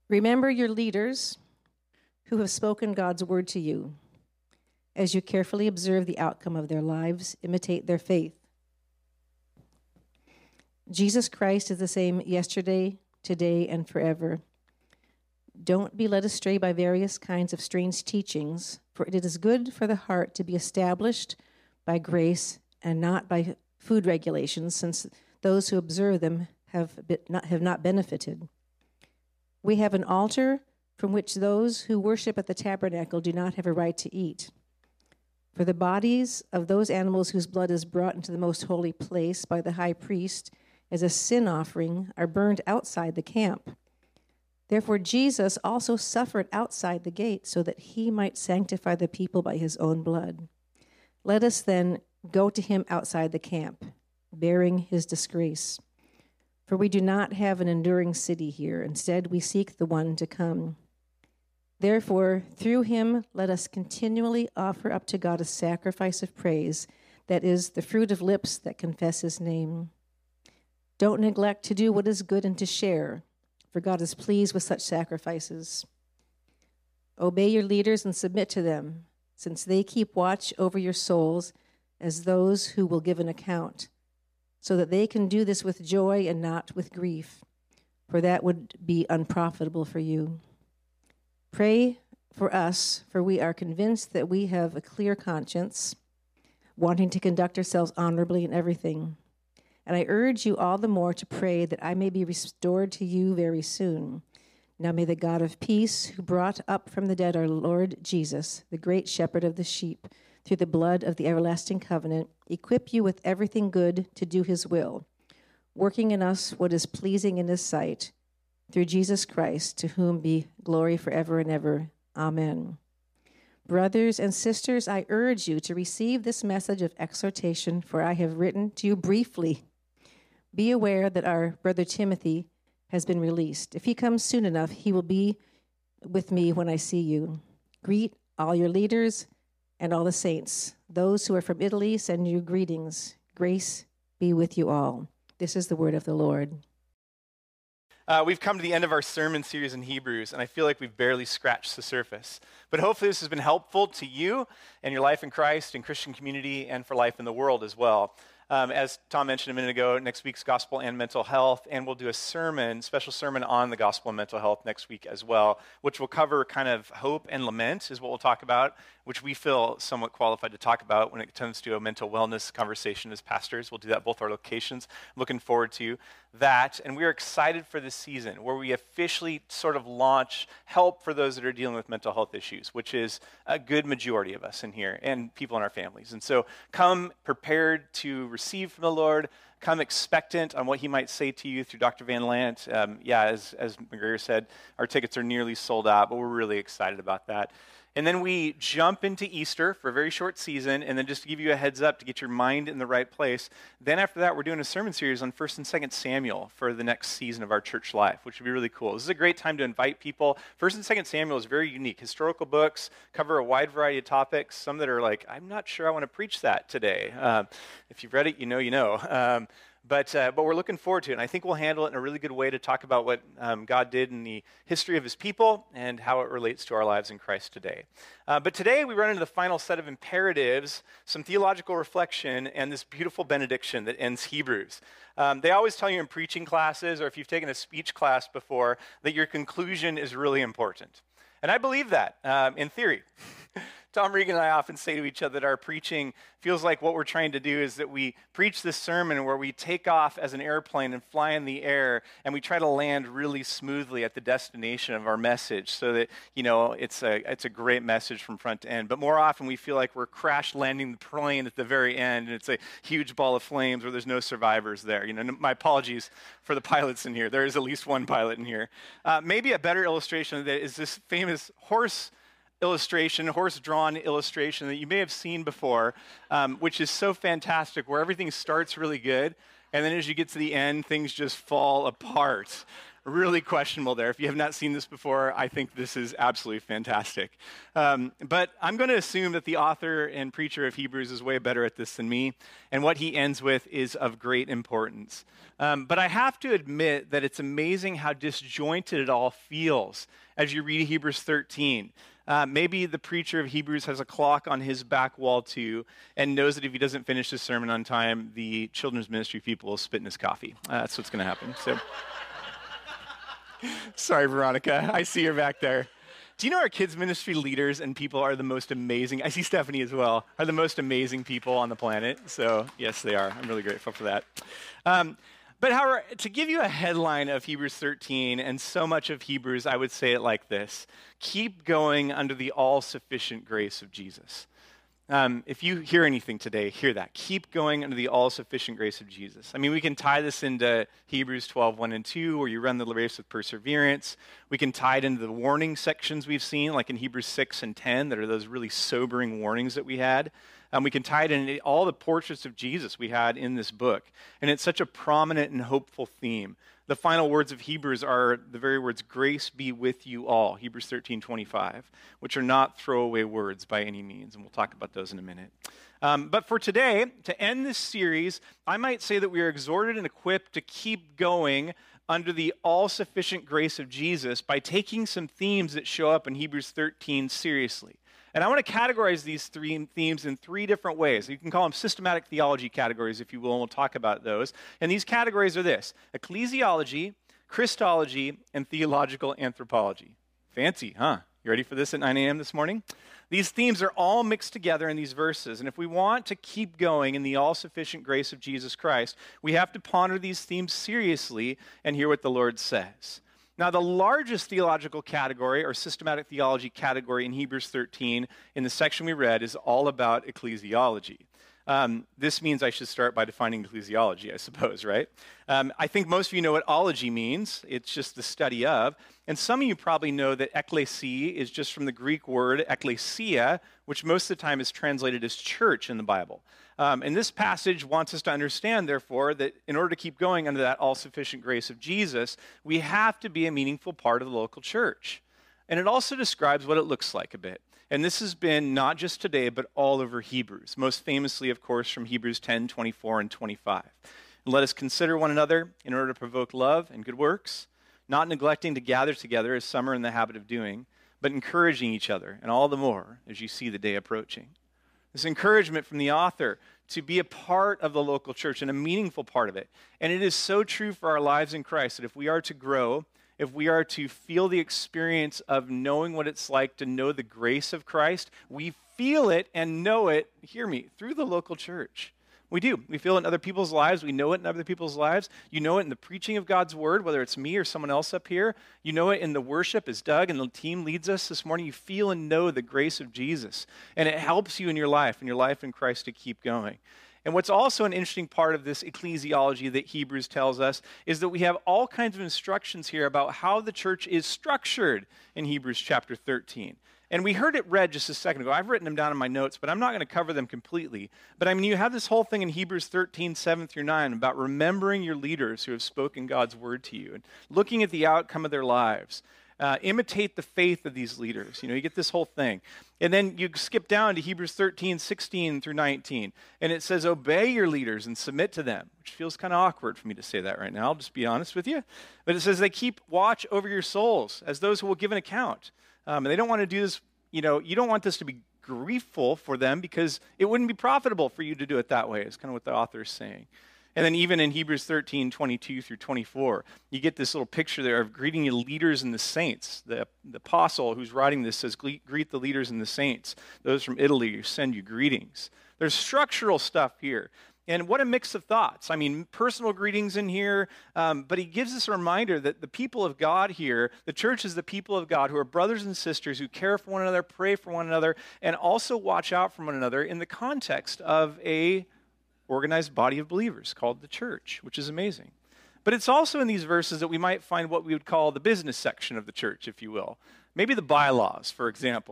Remember your leaders who have spoken God's word to you. As you carefully observe the outcome of their lives, imitate their faith. Jesus Christ is the same yesterday, today, and forever. Don't be led astray by various kinds of strange teachings, for it is good for the heart to be established by grace and not by food regulations, since those who observe them have not benefited. We have an altar from which those who worship at the tabernacle do not have a right to eat. For the bodies of those animals whose blood is brought into the most holy place by the high priest as a sin offering are burned outside the camp. Therefore Jesus also suffered outside the gate so that he might sanctify the people by his own blood. Let us then go to him outside the camp, bearing his disgrace. For we do not have an enduring city here. Instead, we seek the one to come. Therefore, through him, let us continually offer up to God a sacrifice of praise, that is, the fruit of lips that confess his name. Don't neglect to do what is good and to share, for God is pleased with such sacrifices. Obey your leaders and submit to them, since they keep watch over your souls as those who will give an account, so that they can do this with joy and not with grief, for that would be unprofitable for you. Pray for us, for we are convinced that we have a clear conscience, wanting to conduct ourselves honorably in everything. And I urge you all the more to pray that I may be restored to you very soon. Now may the God of peace, who brought up from the dead our Lord Jesus, the great shepherd of the sheep, through the blood of the everlasting covenant, equip you with everything good to do his will, working in us what is pleasing in his sight, through Jesus Christ, to whom be glory forever and ever. Amen. Brothers and sisters, I urge you to receive this message of exhortation, for I have written to you briefly. Be aware that our brother Timothy has been released. If he comes soon enough, he will be with me when I see you. Greet all your leaders and all the saints. Those who are from Italy send you greetings. Grace be with you all. This is the word of the Lord. We've come to the end of our sermon series in Hebrews, and I feel like we've barely scratched the surface. But hopefully this has been helpful to you and your life in Christ and Christian community and for life in the world as well. As Tom mentioned a minute ago, next week's Gospel and Mental Health, and we'll do a special sermon on the Gospel and Mental Health next week as well, which will cover kind of hope and lament is what we'll talk about, which we feel somewhat qualified to talk about when it comes to a mental wellness conversation as pastors. We'll do that at both our locations. Looking forward to that. And we're excited for this season where we officially sort of launch help for those that are dealing with mental health issues, which is a good majority of us in here and people in our families. And so come prepared to receive from the Lord, come expectant on what he might say to you through Dr. Van Lant. As McGregor said, our tickets are nearly sold out, but we're really excited about that. And then we jump into Easter for a very short season, and then just to give you a heads up to get your mind in the right place. Then after that, we're doing a sermon series on 1st and 2nd Samuel for the next season of our church life, which would be really cool. This is a great time to invite people. 1st and 2nd Samuel is very unique. Historical books cover a wide variety of topics, some that are like, I'm not sure I want to preach that today. If you've read it, you know. But we're looking forward to it, and I think we'll handle it in a really good way to talk about what God did in the history of his people and how it relates to our lives in Christ today. But today we run into the final set of imperatives, some theological reflection, and this beautiful benediction that ends Hebrews. They always tell you in preaching classes, or if you've taken a speech class before, that your conclusion is really important. And I believe that in theory. Tom Regan and I often say to each other that our preaching feels like what we're trying to do is that we preach this sermon where we take off as an airplane and fly in the air, and we try to land really smoothly at the destination of our message so that, it's a great message from front to end. But more often we feel like we're crash landing the plane at the very end, and it's a huge ball of flames where there's no survivors there. My apologies for the pilots in here. There is at least one pilot in here. Maybe a better illustration of that is this famous horse-drawn illustration that you may have seen before, which is so fantastic, where everything starts really good, and then as you get to the end, things just fall apart. really questionable there. If you have not seen this before, I think this is absolutely fantastic. But I'm going to assume that the author and preacher of Hebrews is way better at this than me, and what he ends with is of great importance. But I have to admit that it's amazing how disjointed it all feels as you read Hebrews 13. Maybe the preacher of Hebrews has a clock on his back wall too, and knows that if he doesn't finish his sermon on time, the children's ministry people will spit in his coffee. That's what's going to happen. So, sorry, Veronica. I see you're back there. Do you know our kids ministry leaders and people are the most amazing? I see Stephanie as well. Are the most amazing people on the planet. So yes, they are. I'm really grateful for that. But however, to give you a headline of Hebrews 13 and so much of Hebrews, I would say it like this: keep going under the all-sufficient grace of Jesus. If you hear anything today, hear that. Keep going under the all-sufficient grace of Jesus. I mean, we can tie this into Hebrews 12, 1 and 2, where you run the race with perseverance. We can tie it into the warning sections we've seen, like in Hebrews 6 and 10, that are those really sobering warnings that we had. We can tie it into all the portraits of Jesus we had in this book. And it's such a prominent and hopeful theme. The final words of Hebrews are the very words, grace be with you all, Hebrews 13:25, which are not throwaway words by any means. And we'll talk about those in a minute. But for today, to end this series, I might say that we are exhorted and equipped to keep going under the all-sufficient grace of Jesus by taking some themes that show up in Hebrews 13 seriously. And I want to categorize these three themes in three different ways. You can call them systematic theology categories, if you will, and we'll talk about those. And these categories are this: ecclesiology, Christology, and theological anthropology. Fancy, huh? You ready for this at 9 a.m. this morning? These themes are all mixed together in these verses. And if we want to keep going in the all-sufficient grace of Jesus Christ, we have to ponder these themes seriously and hear what the Lord says. Now, the largest theological category, or systematic theology category in Hebrews 13, in the section we read, is all about ecclesiology. This means I should start by defining ecclesiology, I suppose, right? I think most of you know what ology means. It's just the study of. And some of you probably know that ecclesia is just from the Greek word ecclesia, which most of the time is translated as church in the Bible. And this passage wants us to understand, therefore, that in order to keep going under that all-sufficient grace of Jesus, we have to be a meaningful part of the local church. And it also describes what it looks like a bit. And this has been not just today, but all over Hebrews, most famously, of course, from Hebrews 10, 24, and 25. And let us consider one another in order to provoke love and good works, not neglecting to gather together as some are in the habit of doing, but encouraging each other, and all the more as you see the day approaching. This encouragement from the author to be a part of the local church and a meaningful part of it. And it is so true for our lives in Christ that if we are to grow, if we are to feel the experience of knowing what it's like to know the grace of Christ, we feel it and know it, hear me, through the local church. We do. We feel it in other people's lives. We know it in other people's lives. You know it in the preaching of God's word, whether it's me or someone else up here. You know it in the worship as Doug and the team leads us this morning. You feel and know the grace of Jesus. And it helps you in your life in Christ to keep going. And what's also an interesting part of this ecclesiology that Hebrews tells us is that we have all kinds of instructions here about how the church is structured in Hebrews chapter 13. And we heard it read just a second ago. I've written them down in my notes, but I'm not going to cover them completely. But I mean, you have this whole thing in Hebrews 13, 7 through 9 about remembering your leaders who have spoken God's word to you and looking at the outcome of their lives. Imitate the faith of these leaders. You know, you get this whole thing. And then you skip down to Hebrews 13, 16 through 19. And it says, obey your leaders and submit to them, which feels kind of awkward for me to say that right now. I'll just be honest with you. But it says they keep watch over your souls as those who will give an account. And they don't want to do this, you know, you don't want this to be griefful for them because it wouldn't be profitable for you to do it that way, is kind of what the author is saying. And then even in Hebrews 13, 22 through 24, you get this little picture there of greeting your leaders and the saints. The apostle who's writing this says, greet the leaders and the saints. Those from Italy send you greetings. There's structural stuff here. And what a mix of thoughts. I mean, personal greetings in here, but he gives us a reminder that the people of God here, the church is the people of God who are brothers and sisters who care for one another, pray for one another, and also watch out for one another in the context of a organized body of believers called the church, which is amazing. But it's also in these verses that we might find what we would call the business section of the church, if you will. Maybe the bylaws, for example.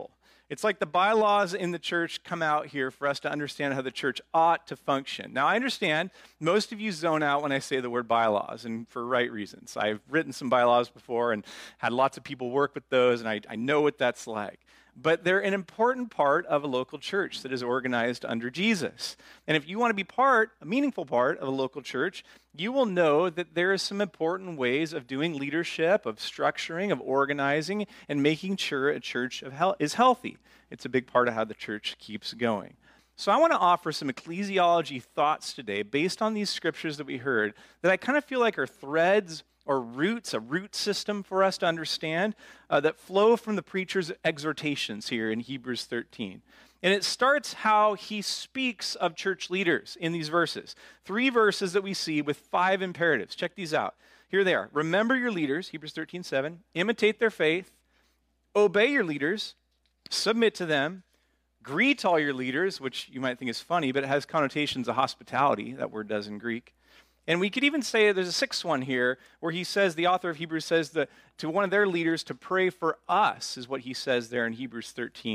It's like the bylaws in the church come out here for us to understand how the church ought to function. Now, I understand most of you zone out when I say the word bylaws, and for right reasons. I've written some bylaws before and had lots of people work with those, and I know what that's like. But they're an important part of a local church that is organized under Jesus. And if you want to be a meaningful part of a local church, you will know that there are some important ways of doing leadership, of structuring, of organizing, and making sure a church is healthy. It's a big part of how the church keeps going. So I want to offer some ecclesiology thoughts today based on these scriptures that we heard that I kind of feel like are threads or roots, a root system for us to understand that flow from the preacher's exhortations here in Hebrews 13. And it starts how he speaks of church leaders in these verses. 3 verses that we see with 5 imperatives. Check these out. Here they are. Remember your leaders, Hebrews 13:7. Imitate their faith. Obey your leaders. Submit to them. Greet all your leaders, which you might think is funny, but it has connotations of hospitality. That word does in Greek. And we could even say there's a 6th one here where he says, the author of Hebrews says that to one of their leaders to pray for us, is what he says there in Hebrews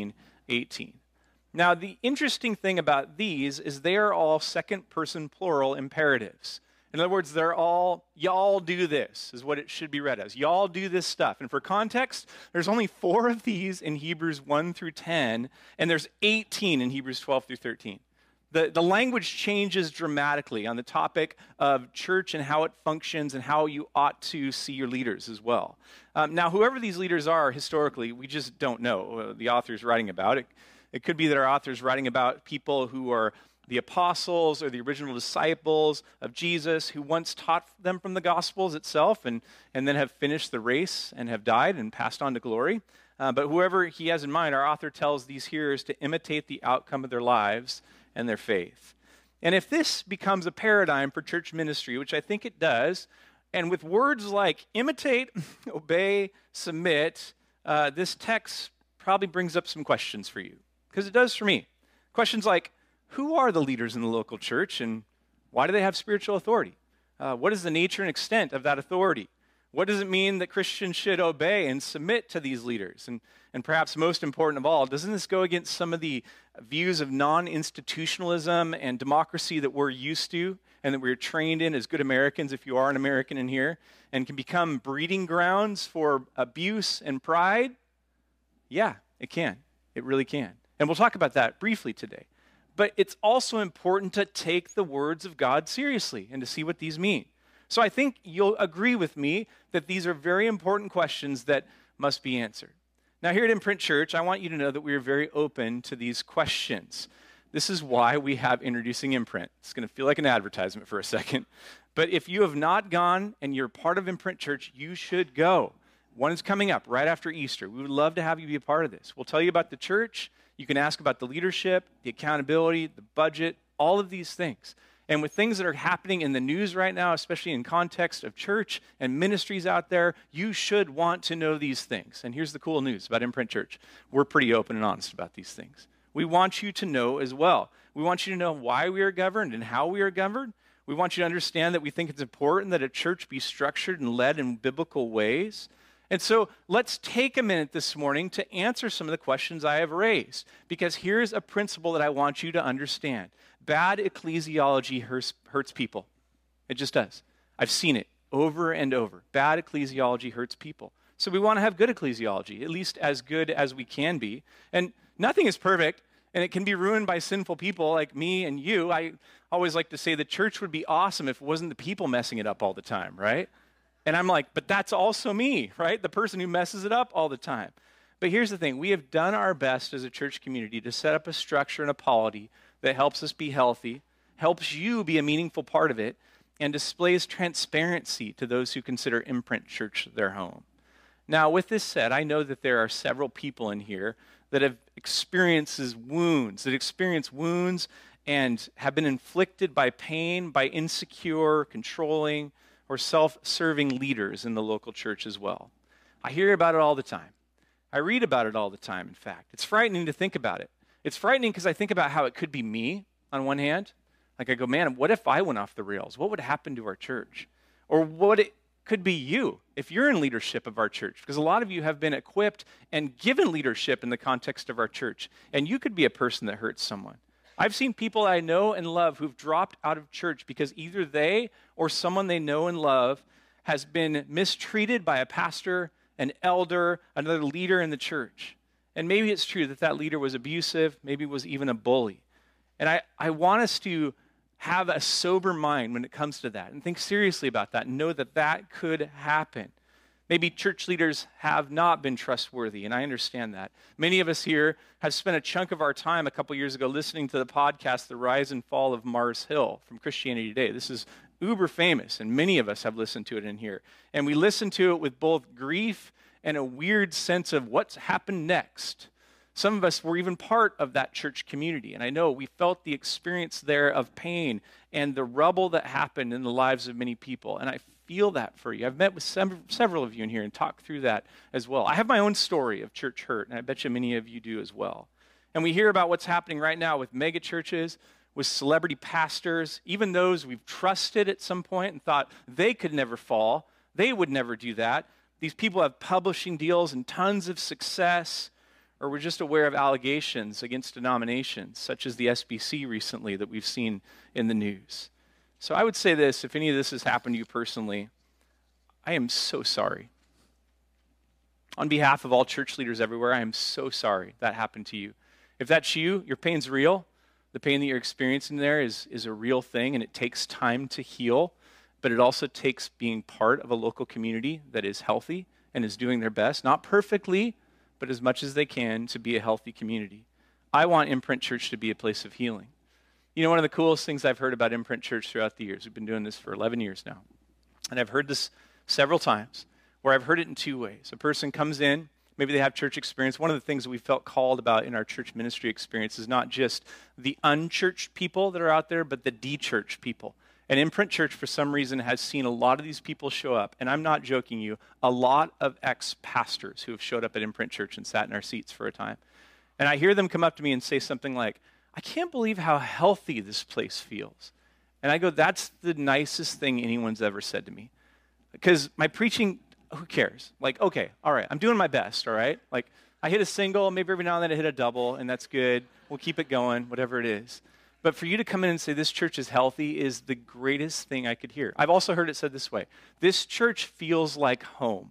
13:18. Now, the interesting thing about these is they are all second-person plural imperatives. In other words, they're all, y'all do this, is what it should be read as. Y'all do this stuff. And for context, there's only 4 of these in Hebrews 1 through 10, and there's 18 in Hebrews 12 through 13. The language changes dramatically on the topic of church and how it functions and how you ought to see your leaders as well. Now, whoever these leaders are historically, we just don't know. The author's writing about it. It could be that our author's writing about people who are the apostles or the original disciples of Jesus who once taught them from the Gospels itself and then have finished the race and have died and passed on to glory. But whoever he has in mind, our author tells these hearers to imitate the outcome of their lives and their faith. And if this becomes a paradigm for church ministry, which I think it does, and with words like imitate, obey, submit, this text probably brings up some questions for you, because it does for me. Questions like, who are the leaders in the local church, and why do they have spiritual authority? What is the nature and extent of that authority? What does it mean that Christians should obey and submit to these leaders? And perhaps most important of all, doesn't this go against some of the views of non-institutionalism and democracy that we're used to and that we're trained in as good Americans, if you are an American in here, and can become breeding grounds for abuse and pride? Yeah, it can. It really can. And we'll talk about that briefly today. But it's also important to take the words of God seriously and to see what these mean. So I think you'll agree with me that these are very important questions that must be answered. Now, here at Imprint Church, I want you to know that we are very open to these questions. This is why we have Introducing Imprint. It's going to feel like an advertisement for a second. But if you have not gone and you're part of Imprint Church, you should go. One is coming up right after Easter. We would love to have you be a part of this. We'll tell you about the church. You can ask about the leadership, the accountability, the budget, all of these things. And with things that are happening in the news right now, especially in context of church and ministries out there, you should want to know these things. And here's the cool news about Imprint Church. We're pretty open and honest about these things. We want you to know as well. We want you to know why we are governed and how we are governed. We want you to understand that we think it's important that a church be structured and led in biblical ways. And so let's take a minute this morning to answer some of the questions I have raised, because here's a principle that I want you to understand. Bad ecclesiology hurts people. It just does. I've seen it over and over. Bad ecclesiology hurts people. So we want to have good ecclesiology, at least as good as we can be. And nothing is perfect, and it can be ruined by sinful people like me and you. I always like to say the church would be awesome if it wasn't the people messing it up all the time, right? And I'm like, but that's also me, right? The person who messes it up all the time. But here's the thing. We have done our best as a church community to set up a structure and a polity that helps us be healthy, helps you be a meaningful part of it, and displays transparency to those who consider Imprint Church their home. Now, with this said, I know that there are several people in here that have experienced wounds and have been inflicted by pain, by insecure, controlling, or self-serving leaders in the local church as well. I hear about it all the time. I read about it all the time, in fact. It's frightening to think about it. It's frightening because I think about how it could be me on one hand. Like I go, man, what if I went off the rails? What would happen to our church? Or what could be you if you're in leadership of our church, because a lot of you have been equipped and given leadership in the context of our church, and you could be a person that hurts someone. I've seen people I know and love who've dropped out of church because either they or someone they know and love has been mistreated by a pastor, an elder, another leader in the church. And maybe it's true that that leader was abusive, maybe was even a bully. And I want us to have a sober mind when it comes to that and think seriously about that and know that that could happen. Maybe church leaders have not been trustworthy, and I understand that. Many of us here have spent a chunk of our time a couple years ago listening to the podcast, The Rise and Fall of Mars Hill from Christianity Today. This is uber famous, and many of us have listened to it in here. And we listen to it with both grief and a weird sense of what's happened next. Some of us were even part of that church community, and I know we felt the experience there of pain and the rubble that happened in the lives of many people, and I feel that for you. I've met with several of you in here and talked through that as well. I have my own story of church hurt, and I bet you many of you do as well. And we hear about what's happening right now with mega churches, with celebrity pastors, even those we've trusted at some point and thought they could never fall, they would never do that. These people have publishing deals and tons of success, or we're just aware of allegations against denominations, such as the SBC recently that we've seen in the news. So I would say this, if any of this has happened to you personally, I am so sorry. On behalf of all church leaders everywhere, I am so sorry that happened to you. If that's you, your pain's real. The pain that you're experiencing there is a real thing, and it takes time to heal, but it also takes being part of a local community that is healthy and is doing their best, not perfectly, but as much as they can to be a healthy community. I want Imprint Church to be a place of healing. You know, one of the coolest things I've heard about Imprint Church throughout the years, we've been doing this for 11 years now, and I've heard this several times, where I've heard it in two ways. A person comes in, maybe they have church experience. One of the things that we felt called about in our church ministry experience is not just the unchurched people that are out there, but the de-churched people. And Imprint Church, for some reason, has seen a lot of these people show up, and I'm not joking you, a lot of ex-pastors who have showed up at Imprint Church and sat in our seats for a time. And I hear them come up to me and say something like, I can't believe how healthy this place feels. And I go, that's the nicest thing anyone's ever said to me. Because my preaching, who cares? Like, okay, all right, I'm doing my best, all right? Like, I hit a single, maybe every now and then I hit a double, and that's good. We'll keep it going, whatever it is. But for you to come in and say this church is healthy is the greatest thing I could hear. I've also heard it said this way, this church feels like home.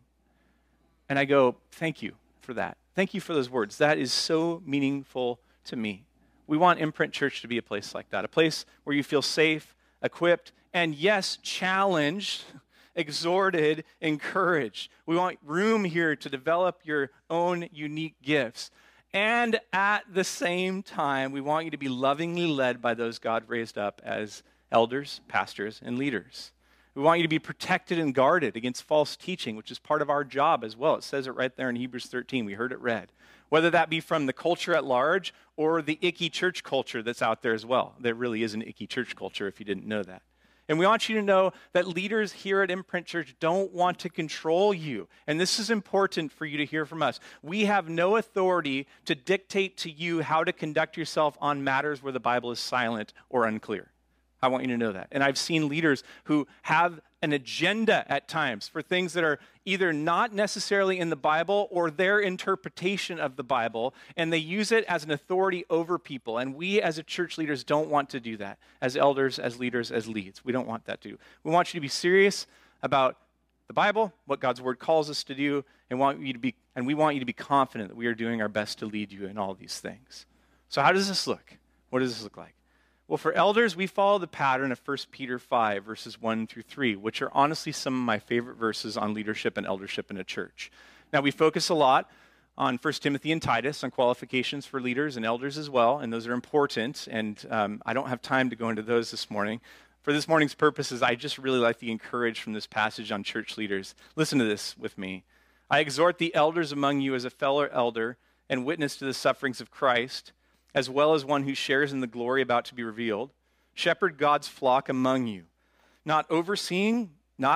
And I go, thank you for that. Thank you for those words. That is so meaningful to me. We want Imprint Church to be a place like that, a place where you feel safe, equipped, and yes, challenged, exhorted, encouraged. We want room here to develop your own unique gifts. And at the same time, we want you to be lovingly led by those God raised up as elders, pastors, and leaders. We want you to be protected and guarded against false teaching, which is part of our job as well. It says it right there in Hebrews 13. We heard it read. Whether that be from the culture at large or the icky church culture that's out there as well. There really is an icky church culture if you didn't know that. And we want you to know that leaders here at Imprint Church don't want to control you. And this is important for you to hear from us. We have no authority to dictate to you how to conduct yourself on matters where the Bible is silent or unclear. I want you to know that. And I've seen leaders who have an agenda at times for things that are either not necessarily in the Bible or their interpretation of the Bible, and they use it as an authority over people. And we as a church leaders don't want to do that. As elders, as leaders, as leads. We don't want that to do. We want you to be serious about the Bible, what God's word calls us to do, and we want you to be confident that we are doing our best to lead you in all these things. So how does this look? What does this look like? Well, for elders, we follow the pattern of 1 Peter 5, verses 1 through 3, which are honestly some of my favorite verses on leadership and eldership in a church. Now, we focus a lot on 1 Timothy and Titus, on qualifications for leaders and elders as well, and those are important, and I don't have time to go into those this morning. For this morning's purposes, I just really like the encourage from this passage on church leaders. Listen to this with me. I exhort the elders among you as a fellow elder and witness to the sufferings of Christ, as well as one who shares in the glory about to be revealed. Shepherd God's flock among you, not overseeing out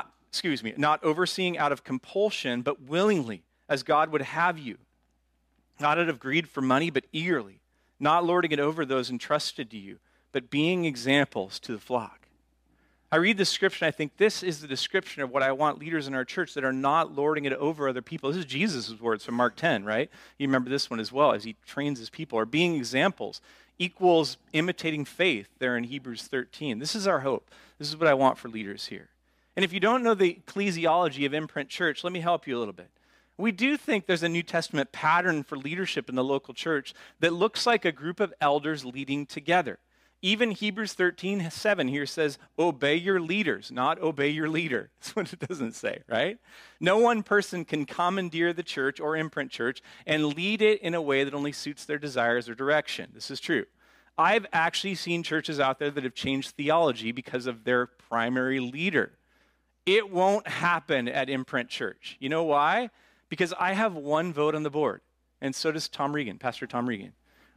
of compulsion, but willingly, as God would have you, not out of greed for money, but eagerly, not lording it over those entrusted to you, but being examples to the flock. I read the scripture and I think this is the description of what I want leaders in our church that are not lording it over other people. This is Jesus' words from Mark 10, right? You remember this one as well as he trains his people. Or being examples equals imitating faith there in Hebrews 13. This is our hope. This is what I want for leaders here. And if you don't know the ecclesiology of Imprint Church, let me help you a little bit. We do think there's a New Testament pattern for leadership in the local church that looks like a group of elders leading together. Even Hebrews 13:7 here says, obey your leaders, not obey your leader. That's what it doesn't say, right? No one person can commandeer the church or Imprint Church and lead it in a way that only suits their desires or direction. This is true. I've actually seen churches out there that have changed theology because of their primary leader. It won't happen at Imprint Church. You know why? Because I have one vote on the board, and so does Tom Regan, Pastor Tom Regan.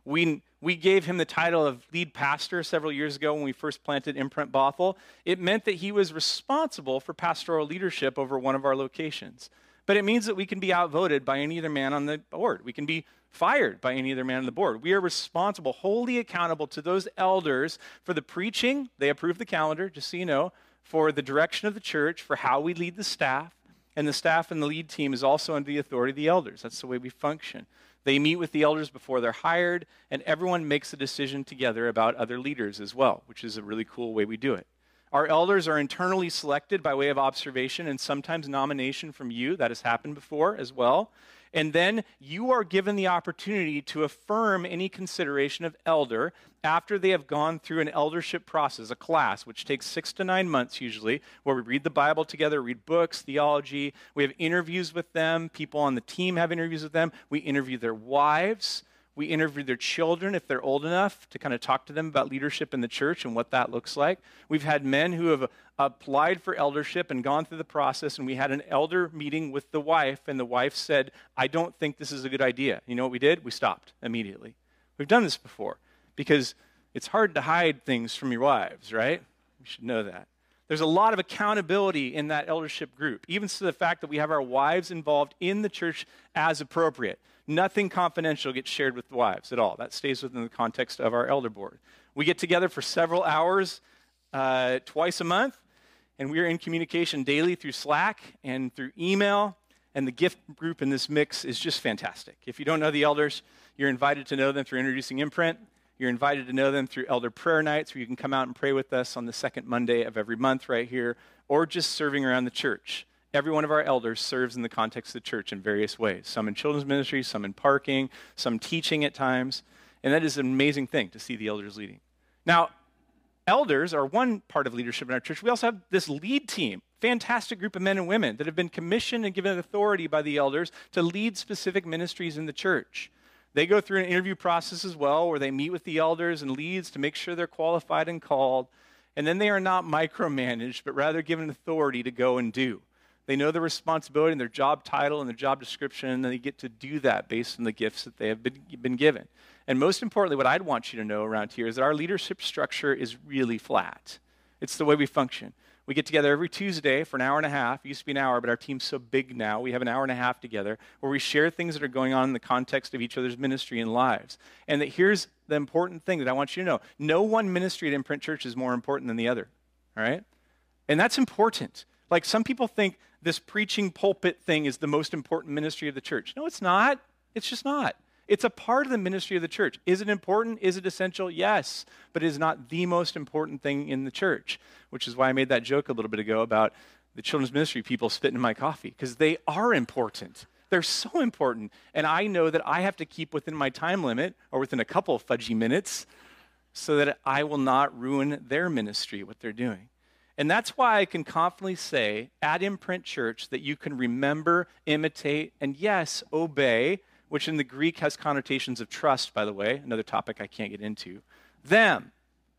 We gave him the title of lead pastor several years ago when we first planted Imprint Bothell. It meant that he was responsible for pastoral leadership over one of our locations. But it means that we can be outvoted by any other man on the board. We can be fired by any other man on the board. We are responsible, wholly accountable to those elders for the preaching. They approve the calendar, just so you know, for the direction of the church, for how we lead the staff. And the staff and the lead team is also under the authority of the elders. That's the way we function. They meet with the elders before they're hired, and everyone makes a decision together about other leaders as well, which is a really cool way we do it. Our elders are internally selected by way of observation and sometimes nomination from you. That has happened before as well. And then you are given the opportunity to affirm any consideration of elder after they have gone through an eldership process, a class, which takes 6 to 9 months usually, where we read the Bible together, read books, theology. We have interviews with them. People on the team have interviews with them. We interview their wives. We interview their children if they're old enough to kind of talk to them about leadership in the church and what that looks like. We've had men who have applied for eldership and gone through the process, and we had an elder meeting with the wife, and the wife said, I don't think this is a good idea. You know what we did? We stopped immediately. We've done this before because it's hard to hide things from your wives, right? You should know that. There's a lot of accountability in that eldership group, even to the fact that we have our wives involved in the church as appropriate. Nothing confidential gets shared with the wives at all. That stays within the context of our elder board. We get together for several hours twice a month, and we are in communication daily through Slack and through email, and the gift group in this mix is just fantastic. If you don't know the elders, you're invited to know them through Introducing Imprint. You're invited to know them through elder prayer nights, where you can come out and pray with us on the second Monday of every month right here, or just serving around the church. Every one of our elders serves in the context of the church in various ways. Some in children's ministry, some in parking, some teaching at times. And that is an amazing thing to see the elders leading. Now, elders are one part of leadership in our church. We also have this lead team, fantastic group of men and women that have been commissioned and given authority by the elders to lead specific ministries in the church. They go through an interview process as well, where they meet with the elders and leads to make sure they're qualified and called. And then they are not micromanaged, but rather given authority to go and do. They know their responsibility and their job title and their job description, and they get to do that based on the gifts that they have been given. And most importantly, what I'd want you to know around here is that our leadership structure is really flat. It's the way we function. We get together every Tuesday for an hour and a half. It used to be an hour, but our team's so big now. We have an hour and a half together where we share things that are going on in the context of each other's ministry and lives. And that here's the important thing that I want you to know. No one ministry at Imprint Church is more important than the other, all right? And that's important. Like, some people think this preaching pulpit thing is the most important ministry of the church. No, it's not. It's just not. It's a part of the ministry of the church. Is it important? Is it essential? Yes. But it is not the most important thing in the church, which is why I made that joke a little bit ago about the children's ministry people spitting in my coffee, because they are important. They're so important. And I know that I have to keep within my time limit, or within a couple of fudgy minutes, so that I will not ruin their ministry, what they're doing. And that's why I can confidently say at Imprint Church that you can remember, imitate, and yes, obey, which in the Greek has connotations of trust, by the way, another topic I can't get into. Them,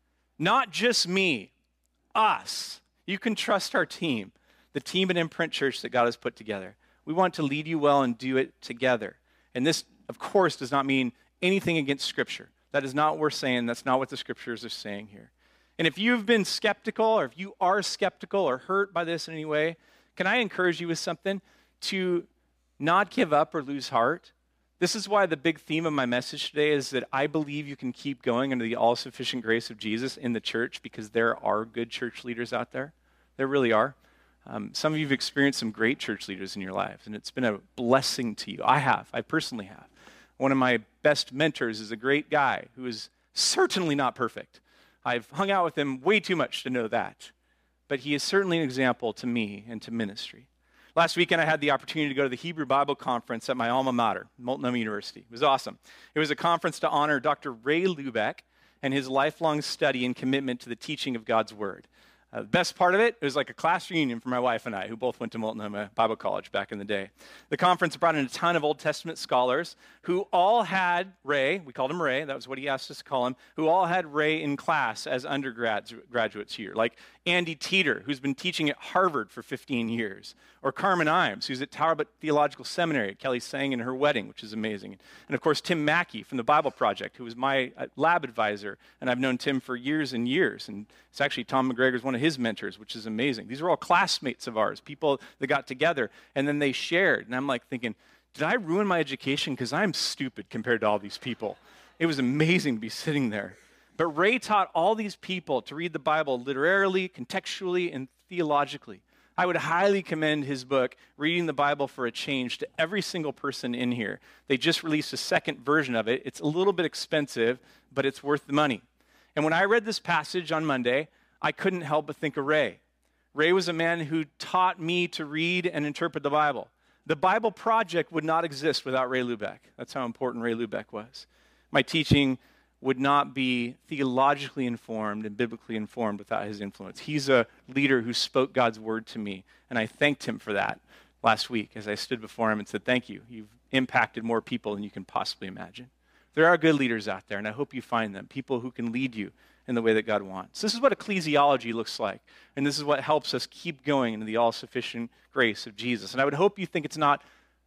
not just me, us. You can trust our team, the team at Imprint Church that God has put together. We want to lead you well and do it together. And this, of course, does not mean anything against Scripture. That is not what we're saying. That's not what the Scriptures are saying here. And if you've been skeptical, or if you are skeptical or hurt by this in any way, can I encourage you with something? To not give up or lose heart. This is why the big theme of my message today is that I believe you can keep going under the all-sufficient grace of Jesus in the church, because there are good church leaders out there. There really are. Some of you have experienced some great church leaders in your lives, and it's been a blessing to you. I personally have. One of my best mentors is a great guy who is certainly not perfect. I've hung out with him way too much to know that. But he is certainly an example to me and to ministry. Last weekend, I had the opportunity to go to the Hebrew Bible Conference at my alma mater, Multnomah University. It was awesome. It was a conference to honor Dr. Ray Lubeck and his lifelong study and commitment to the teaching of God's Word. The best part of it was like a class reunion for my wife and I, who both went to Multnomah Bible College back in the day. The conference brought in a ton of Old Testament scholars who all had Ray, we called him Ray, that was what he asked us to call him, who all had Ray in class as undergraduates here, like Andy Teeter, who's been teaching at Harvard for 15 years, or Carmen Imes, who's at Talbot Theological Seminary. Kelly sang in her wedding, which is amazing. And of course, Tim Mackey from the Bible Project, who was my lab advisor, and I've known Tim for years and years. And it's actually Tom McGregor's one of his mentors, which is amazing. These are all classmates of ours, people that got together, and then they shared. And I'm like thinking, did I ruin my education? Because I'm stupid compared to all these people. It was amazing to be sitting there. But Ray taught all these people to read the Bible literarily, contextually, and theologically. I would highly commend his book, Reading the Bible for a Change, to every single person in here. They just released a second version of it. It's a little bit expensive, but it's worth the money. And when I read this passage on Monday, I couldn't help but think of Ray. Ray was a man who taught me to read and interpret the Bible. The Bible Project would not exist without Ray Lubeck. That's how important Ray Lubeck was. My teaching would not be theologically informed and biblically informed without his influence. He's a leader who spoke God's word to me, and I thanked him for that last week as I stood before him and said, thank you. You've impacted more people than you can possibly imagine. There are good leaders out there, and I hope you find them, people who can lead you in the way that God wants. This is what ecclesiology looks like, and this is what helps us keep going into the all-sufficient grace of Jesus. And I would hope you think it's not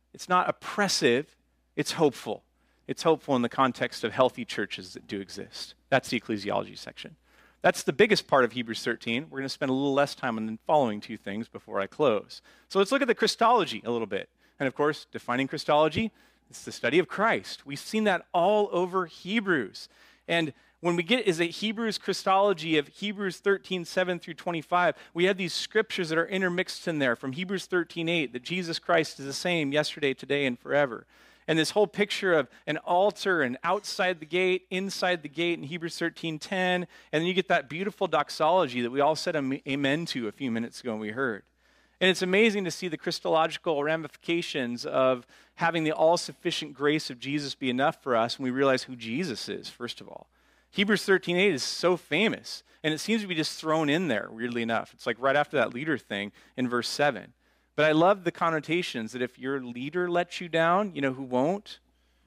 oppressive, it's hopeful. It's hopeful in the context of healthy churches that do exist. That's the ecclesiology section. That's the biggest part of Hebrews 13. We're going to spend a little less time on the following two things before I close. So let's look at the Christology a little bit. And of course, defining Christology, it's the study of Christ. We've seen that all over Hebrews. And when we get is a Hebrews Christology of Hebrews 13, 7 through 25, we have these scriptures that are intermixed in there from Hebrews 13, 8, that Jesus Christ is the same yesterday, today, and forever. And this whole picture of an altar and outside the gate, inside the gate in Hebrews 13:10, and then you get that beautiful doxology that we all said amen to a few minutes ago and we heard. And it's amazing to see the Christological ramifications of having the all-sufficient grace of Jesus be enough for us when we realize who Jesus is, first of all. Hebrews 13:8 is so famous, and it seems to be just thrown in there, weirdly enough. It's like right after that leader thing in verse 7. But I love the connotations that if your leader lets you down, you know who won't?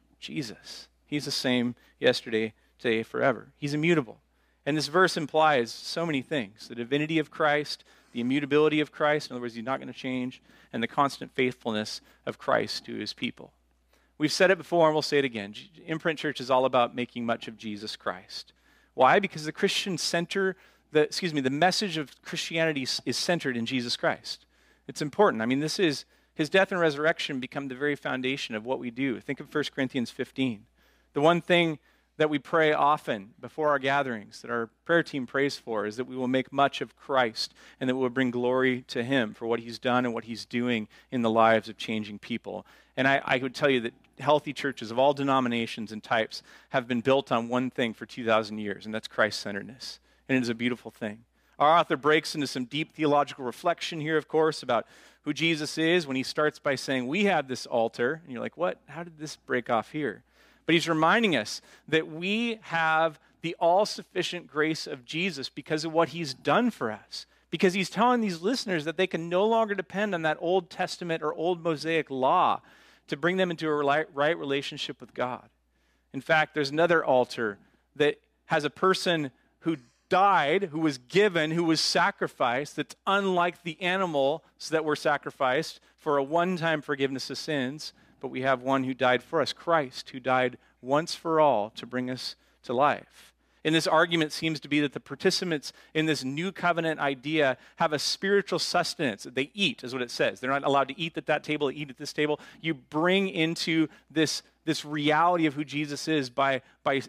Jesus. He's the same yesterday, today, forever. He's immutable. And this verse implies so many things. The divinity of Christ, the immutability of Christ, in other words, he's not going to change, and the constant faithfulness of Christ to his people. We've said it before, and we'll say it again. Imprint Church is all about making much of Jesus Christ. Why? Because the Christian center, the message of Christianity is centered in Jesus Christ. It's important. I mean, this is his death and resurrection become the very foundation of what we do. Think of 1 Corinthians 15. The one thing that we pray often before our gatherings, that our prayer team prays for, is that we will make much of Christ and that we will bring glory to him for what he's done and what he's doing in the lives of changing people. And I would tell you that healthy churches of all denominations and types have been built on one thing for 2,000 years, and that's Christ-centeredness. And it is a beautiful thing. Our author breaks into some deep theological reflection here, of course, about who Jesus is when he starts by saying, we have this altar. And you're like, what? How did this break off here? But he's reminding us that we have the all-sufficient grace of Jesus because of what he's done for us. Because he's telling these listeners that they can no longer depend on that Old Testament or Old Mosaic law to bring them into a right relationship with God. In fact, there's another altar that has a person who died, who was given, who was sacrificed, that's unlike the animals that were sacrificed for a one-time forgiveness of sins, but we have one who died for us, Christ, who died once for all to bring us to life. And this argument seems to be that the participants in this new covenant idea have a spiritual sustenance. They eat, is what it says. They're not allowed to eat at that table, eat at this table. You bring into this reality of who Jesus is by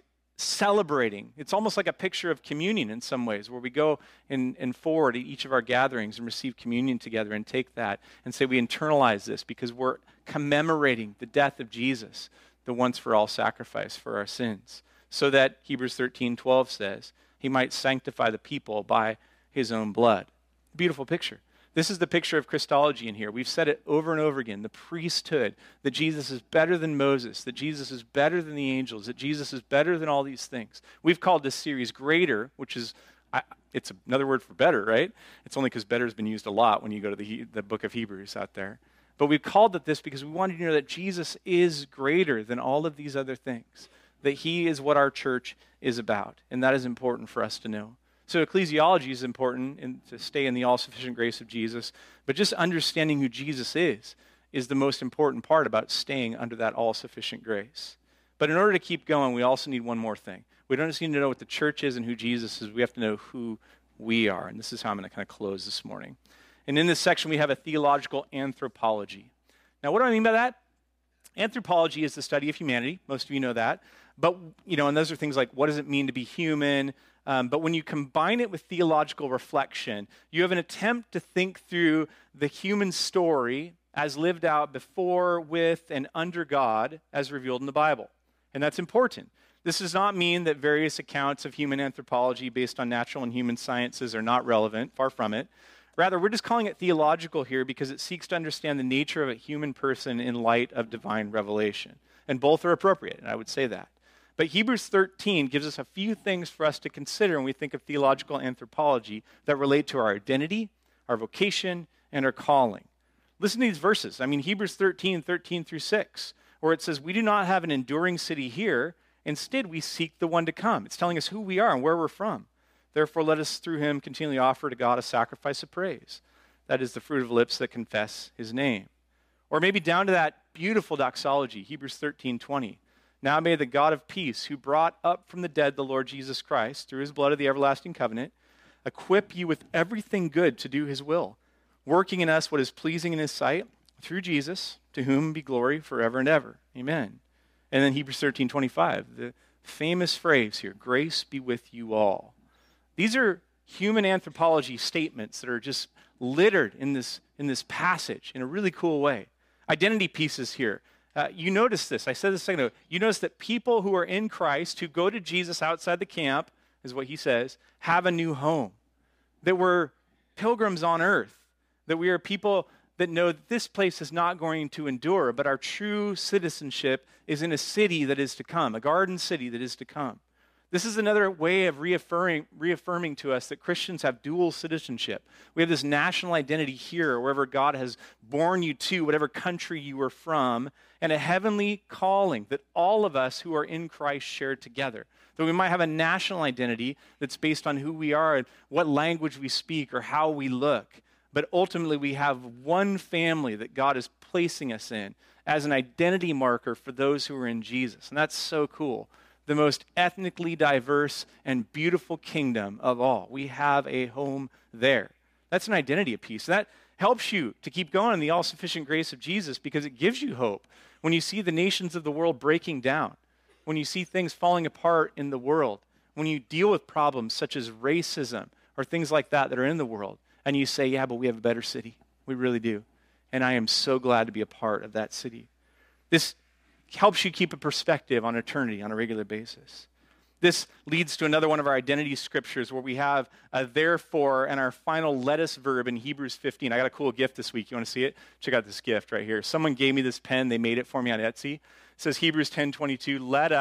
celebrating. It's almost like a picture of communion in some ways, where we go and forward at each of our gatherings and receive communion together and take that and say we internalize this because we're commemorating the death of Jesus, the once-for-all sacrifice for our sins, so that Hebrews 13:12 says he might sanctify the people by his own blood. Beautiful picture. This is the picture of Christology in here. We've said it over and over again, the priesthood, that Jesus is better than Moses, that Jesus is better than the angels, that Jesus is better than all these things. We've called this series Greater, which is, it's another word for better, right? It's only because better has been used a lot when you go to the book of Hebrews out there. But we've called it this because we wanted you to know that Jesus is greater than all of these other things, that he is what our church is about, and that is important for us to know. So ecclesiology is important to stay in the all-sufficient grace of Jesus, but just understanding who Jesus is the most important part about staying under that all-sufficient grace. But in order to keep going, we also need one more thing. We don't just need to know what the church is and who Jesus is, we have to know who we are, and this is how I'm going to kind of close this morning. And in this section, we have a theological anthropology. Now, what do I mean by that? Anthropology is the study of humanity. Most of you know that. But, and those are things like, what does it mean to be human? But when you combine it with theological reflection, you have an attempt to think through the human story as lived out before, with, and under God as revealed in the Bible. And that's important. This does not mean that various accounts of human anthropology based on natural and human sciences are not relevant. Far from it. Rather, we're just calling it theological here because it seeks to understand the nature of a human person in light of divine revelation. And both are appropriate, and I would say that. But Hebrews 13 gives us a few things for us to consider when we think of theological anthropology that relate to our identity, our vocation, and our calling. Listen to these verses. Hebrews 13 through 6, where it says, we do not have an enduring city here. Instead, we seek the one to come. It's telling us who we are and where we're from. Therefore, let us through him continually offer to God a sacrifice of praise. That is the fruit of lips that confess his name. Or maybe down to that beautiful doxology, Hebrews 13:20. Now may the God of peace, who brought up from the dead the Lord Jesus Christ, through his blood of the everlasting covenant, equip you with everything good to do his will, working in us what is pleasing in his sight, through Jesus, to whom be glory forever and ever. Amen. And then Hebrews 13:25, the famous phrase here, grace be with you all. These are human anthropology statements that are just littered in this passage in a really cool way. Identity pieces here. You notice this. I said this a second ago. You notice that people who are in Christ, who go to Jesus outside the camp, is what he says, have a new home. That we're pilgrims on earth. That we are people that know that this place is not going to endure, but our true citizenship is in a city that is to come, a garden city that is to come. This is another way of reaffirming to us that Christians have dual citizenship. We have this national identity here, wherever God has born you to, whatever country you are from, and a heavenly calling that all of us who are in Christ share together. That we might have a national identity that's based on who we are and what language we speak or how we look. But ultimately, we have one family that God is placing us in as an identity marker for those who are in Jesus. And that's so cool. The most ethnically diverse and beautiful kingdom of all. We have a home there. That's an identity piece. That helps you to keep going in the all-sufficient grace of Jesus because it gives you hope. When you see the nations of the world breaking down, when you see things falling apart in the world, when you deal with problems such as racism or things like that are in the world, and you say, yeah, but we have a better city. We really do. And I am so glad to be a part of that city. This helps you keep a perspective on eternity on a regular basis. This leads to another one of our identity scriptures where we have a therefore and our final let us verb in Hebrews 15. I got a cool gift this week. You want to see it? Check out this gift right here. Someone gave me this pen. They made it for me on Etsy. It says Hebrews 10:22, let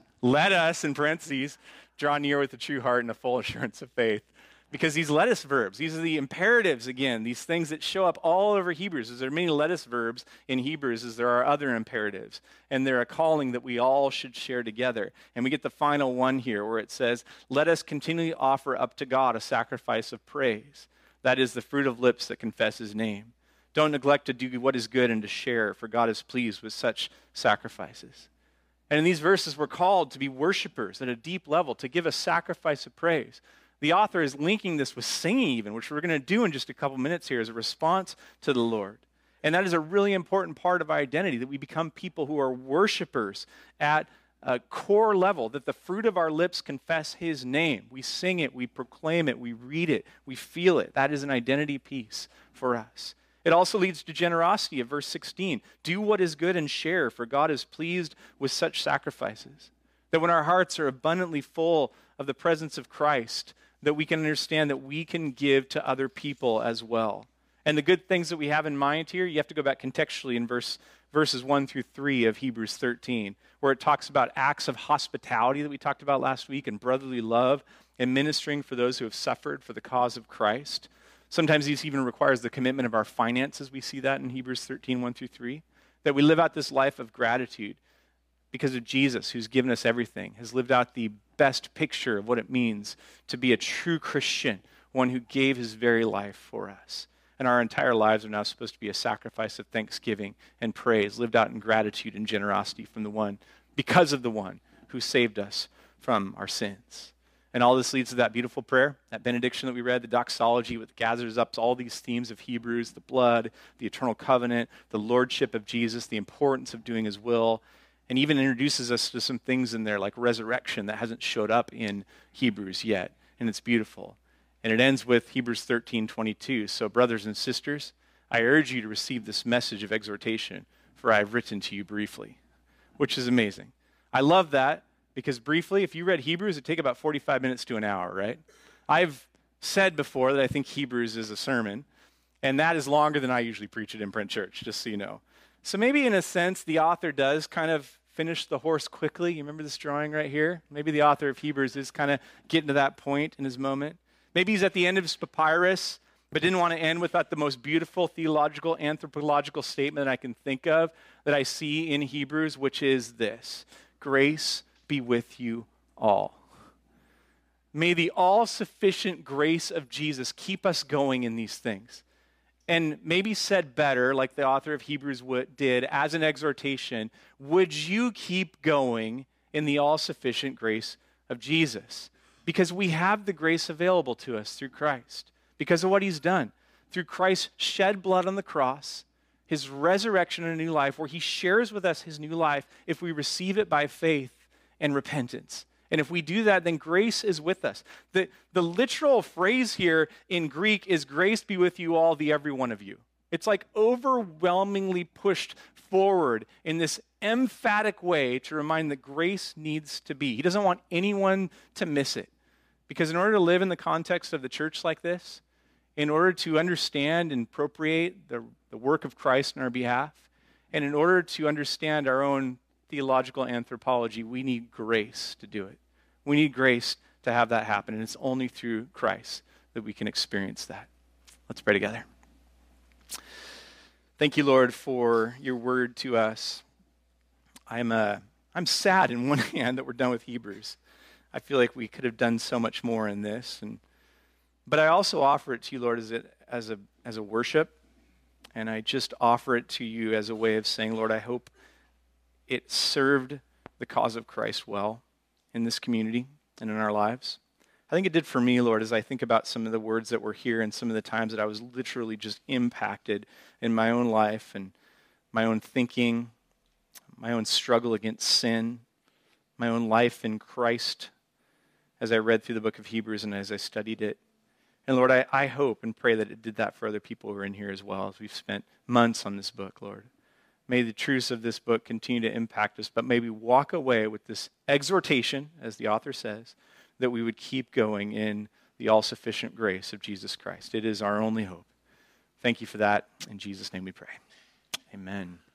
us, in parentheses, draw near with a true heart and a full assurance of faith. Because these let us verbs, these are the imperatives again, these things that show up all over Hebrews. As there are many let us verbs in Hebrews as there are other imperatives. And they're a calling that we all should share together. And we get the final one here where it says, let us continually offer up to God a sacrifice of praise. That is the fruit of lips that confess his name. Don't neglect to do what is good and to share, for God is pleased with such sacrifices. And in these verses, we're called to be worshipers at a deep level, to give a sacrifice of praise. The author is linking this with singing even, which we're going to do in just a couple minutes here as a response to the Lord. And that is a really important part of our identity, that we become people who are worshipers at a core level, that the fruit of our lips confess his name. We sing it, we proclaim it, we read it, we feel it. That is an identity piece for us. It also leads to generosity of verse 16. Do what is good and share, for God is pleased with such sacrifices. That when our hearts are abundantly full of the presence of Christ, that we can understand that we can give to other people as well. And the good things that we have in mind here, you have to go back contextually in verses 1 through 3 of Hebrews 13, where it talks about acts of hospitality that we talked about last week, and brotherly love, and ministering for those who have suffered for the cause of Christ. Sometimes this even requires the commitment of our finances. We see that in Hebrews 13, 1 through 3, that we live out this life of gratitude because of Jesus, who's given us everything, has lived out the best picture of what it means to be a true Christian, one who gave his very life for us. And our entire lives are now supposed to be a sacrifice of thanksgiving and praise, lived out in gratitude and generosity from the one, because of the one who saved us from our sins. And all this leads to that beautiful prayer, that benediction that we read, the doxology, which gathers up all these themes of Hebrews, the blood, the eternal covenant, the lordship of Jesus, the importance of doing his will, and even introduces us to some things in there like resurrection that hasn't showed up in Hebrews yet. And it's beautiful. And it ends with Hebrews 13:22. So brothers and sisters, I urge you to receive this message of exhortation, for I have written to you briefly, which is amazing. I love that. Because briefly, if you read Hebrews, it'd take about 45 minutes to an hour, right? I've said before that I think Hebrews is a sermon, and that is longer than I usually preach at Imprint Church, just so you know. So maybe in a sense, the author does kind of finish the horse quickly. You remember this drawing right here? Maybe the author of Hebrews is kind of getting to that point in his moment. Maybe he's at the end of his papyrus, but didn't want to end without the most beautiful theological, anthropological statement that I can think of that I see in Hebrews, which is this: grace be with you all. May the all-sufficient grace of Jesus keep us going in these things. And maybe said better, like the author of Hebrews did, as an exhortation, would you keep going in the all-sufficient grace of Jesus? Because we have the grace available to us through Christ, because of what he's done. Through Christ's shed blood on the cross, his resurrection and a new life, where he shares with us his new life if we receive it by faith and repentance. And if we do that, then grace is with us. The literal phrase here in Greek is grace be with you all, the every one of you. It's like overwhelmingly pushed forward in this emphatic way to remind that grace needs to be. He doesn't want anyone to miss it. Because in order to live in the context of the church like this, in order to understand and appropriate the work of Christ on our behalf, and in order to understand our own theological anthropology, we need grace to do it. We need grace to have that happen, and it's only through Christ that we can experience that. Let's pray together. Thank you, Lord, for your word to us. I'm sad in one hand that we're done with Hebrews. I feel like we could have done so much more in this, but I also offer it to you, Lord, as a worship, and I just offer it to you as a way of saying, Lord, I hope it served the cause of Christ well in this community and in our lives. I think it did for me, Lord, as I think about some of the words that were here and some of the times that I was literally just impacted in my own life and my own thinking, my own struggle against sin, my own life in Christ as I read through the book of Hebrews and as I studied it. And Lord, I hope and pray that it did that for other people who are in here as well, as we've spent months on this book, Lord. May the truths of this book continue to impact us, but may we walk away with this exhortation, as the author says, that we would keep going in the all-sufficient grace of Jesus Christ. It is our only hope. Thank you for that. In Jesus' name we pray. Amen.